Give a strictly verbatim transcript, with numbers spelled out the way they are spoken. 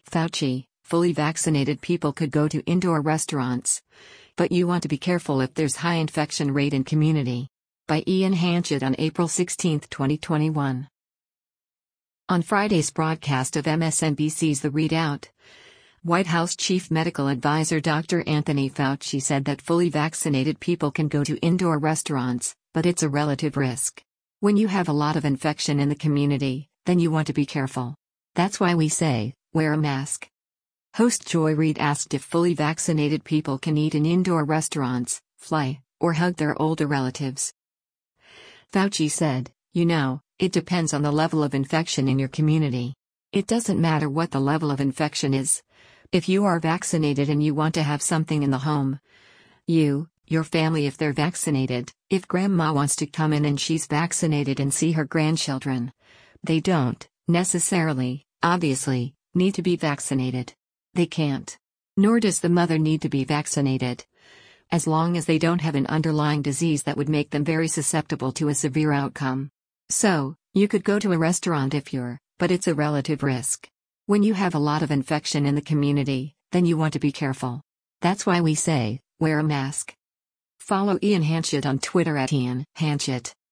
Fauci, fully vaccinated people could go to indoor restaurants. But you want to be careful if there's high infection rate in community. By Ian Hanchett on April sixteenth, twenty twenty-one. On Friday's broadcast of M S N B C's The Readout, White House Chief Medical Advisor Doctor Anthony Fauci said that fully vaccinated people can go to indoor restaurants, but it's a relative risk. When you have a lot of infection in the community, then you want to be careful. That's why we say, wear a mask. Host Joy Reid asked if fully vaccinated people can eat in indoor restaurants, fly, or hug their older relatives. Fauci said, you know, it depends on the level of infection in your community. It doesn't matter what the level of infection is. If you are vaccinated and you want to have something in the home, you, your family if they're vaccinated, if grandma wants to come in and she's vaccinated and see her grandchildren, they don't, necessarily, obviously, need to be vaccinated. They can't. Nor does the mother need to be vaccinated. As long as they don't have an underlying disease that would make them very susceptible to a severe outcome. So, you could go to a restaurant if you're, but it's a relative risk. When you have a lot of infection in the community, then you want to be careful. That's why we say, wear a mask. Follow Ian Hanchett on Twitter at Ian Hanchett.